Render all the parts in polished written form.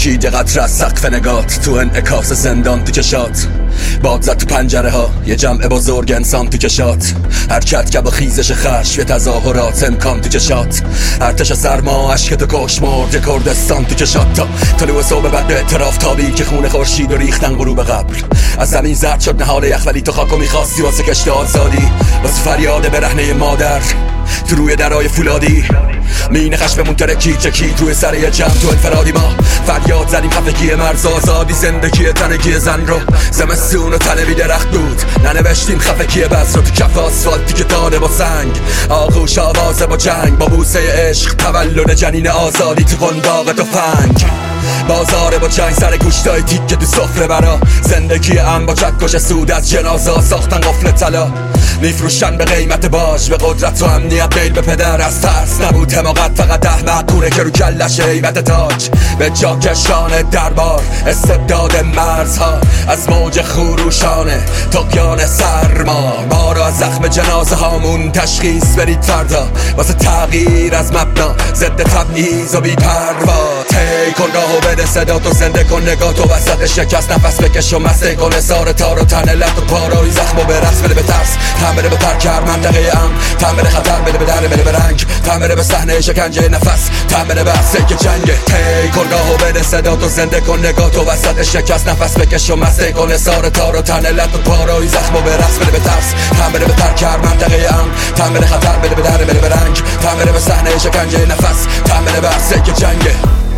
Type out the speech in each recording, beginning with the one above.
ترکید یه قطره از سقف نگات، تو انعکاس زندان تو چشات، باد زد تو پنجره ها یه جمع بزرگ انسان تو چشات، حرکت که با خیزش خشم یه تظاهرات امکان تو چشات، ارتش سرما عشق تو کش مرد یه کردستان تو چشات، تا طلوع صبح بعد اعتراف تابی که خون خورشید و ریختن غروب قبر، از زمین زرد شد نهال یخ ولی تو خاکو میخواستی واسه کشت آزادی، واسه فریاد برهنه مادر تو روی درای فولادی، مین خشممون ترکی چکی توی سر یه جمع تو انفرادی، ما فریاد زدیم خفگی مرز آزادی، زندگی تنگی زن رو زمستون و تنوی درخت بود، ننوشتیم خفگی بس رو تو کف آسفالتی که داده با سنگ، آغوش آوازه با جنگ، با بوسه عشق تولد جنین آزادی تو قنداق تفنگ، بازار با چنگ سر گوشتای تیکه تو سفره برا، زندگی ام با چکش سود از جنازه ساختن قفل طلا، میفروشن به قیمت باج به قدرت و امنیت، میل به پدر از ترس نبود حماقت، فقط احمقونه که رو کلش هیبت تاج به جا کشان دربار، استبداد مرزها از موج خروشانه طغیان سرما، ما رو از زخم جنازه هامون تشخیص برید فردا، واسه تغییر از مبنا ضد تبعیض و بی پروا، تی کن راهو بده صدا تو، زنده کن نگاه تو وسط شکست، نفس بکش و مسته کن سار تار و تن لط و پاروی زخم و به رقص بده به ترس، تن بده به ترکر منطقه ام، تن بده خطر بده به در بده به رنگ، تن بده به صحنه شکنجه نفس، تن بده به عرصه که جنگه، تی کن راهو بده صدا تو، زنده کن نگاه تو وسط شکست، نفس بکش و مسته کن سار تار و تن لط و پاروی زخم و به رقص بده به ترس، تن بده به ترکر منطقه ام، تن بده خطر بده به در بده به رنگ، تن بده به صحنه شکنجه نفس، تن بده به عرصه که جنگه.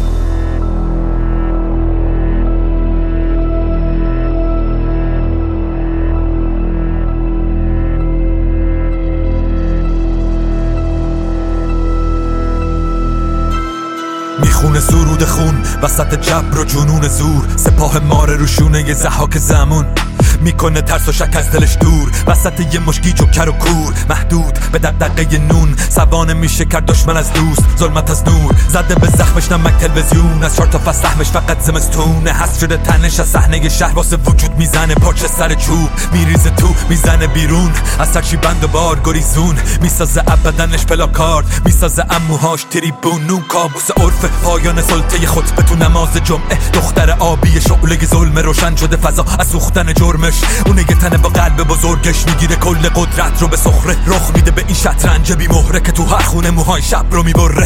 میخونه سرود خون وسط جبر و جنون زور، سپاه ماره روشونه یه زحاک زمون، میکنه ترس و شک از دلش دور، وسط یه مشکی جوکر و کور، محدود به دغدغه نون، سوانه میشه کرد دشمن از دوست، ظلمت از نور، زده به زخمش نمک تلویزیون، از 4 تا فصل سهمش فقط زمستونه، حس شده تنش از صحنه شهر، واسه وجود میزنه پارچه سر چوب، میریزه تو میزنه بیرون، از سرچی بند و بار گریزون، میسازه ابدنش پلاکارد، میسازه اموهاش تریبون، نون کابوس عرف پایان سلطه خطبه تو نماز جمعه، دختر آبی شعله ظلم روشن شده فضا از سوختن جرمش، اون یه تنه با قلب بزرگش میگیره کل قدرت رو به سخره، رخ میده به این شطرنج بی مهره که تو هر خونه موهای شب رو میبره،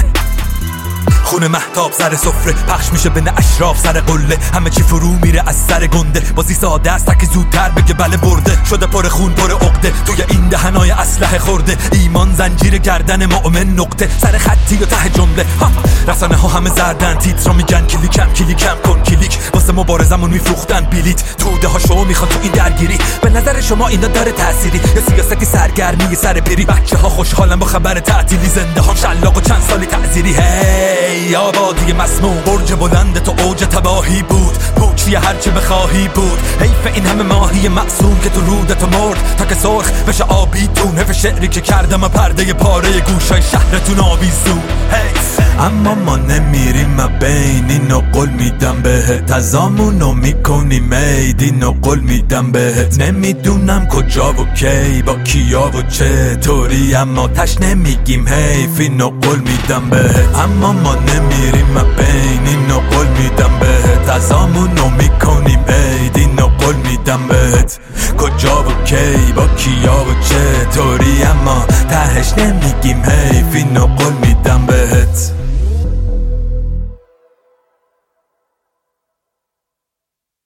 خونه مهتاب سر سفره پخش میشه بین اشراف سر قله، همه چی فرو میره از سر گنده، بازی ساده است که زودتر بگه بله برده، شده پر خون پر عقده، توی این دهنای اسلحه خورده، ایمان زنجیر گردن مؤمن نقطه، سر خطی و ته جمله، رسانه ها همه زردن، تیترا میگن کلیکم کن کلیک، واسه مبارزمون میفروختن بلیت، توده ها شما میخواد تو این درگیری، به نظر شما اینا داره تأثیری یا سیاستی سرگرمی سر پیری، بچه ها خوشحالن با خبر تعطیلی، زنده ها شلاق و چند سالی تعزیری، هی آبادی مسموم، برج بلند تو اوج تباهی بود، پوچی هرچه بخواهی بود، حیف این همه ماهی معصوم که تو رودت مرد، تا که سرخ بشه آبی تون، حیف شعری که کردم و پرده پاره گوشای شهرتون آویزون، حیف اما ما نمیریم بین اینو قول میدم بهت، تزامونو میکنیم عید اینو قول میدم بهت، نمیدونم کجا و کی با کیا و چطوری، اما تش نمیگیم حیف اینو قول میدم بهت، اما ما نمیریم بین اینو قول میدم بهت، تزامونو میکنیم عید اینو قول میدم بهت، کجا و کی با کیا و چطوری، اما تهش نمیگیم حیف اینو قول میدم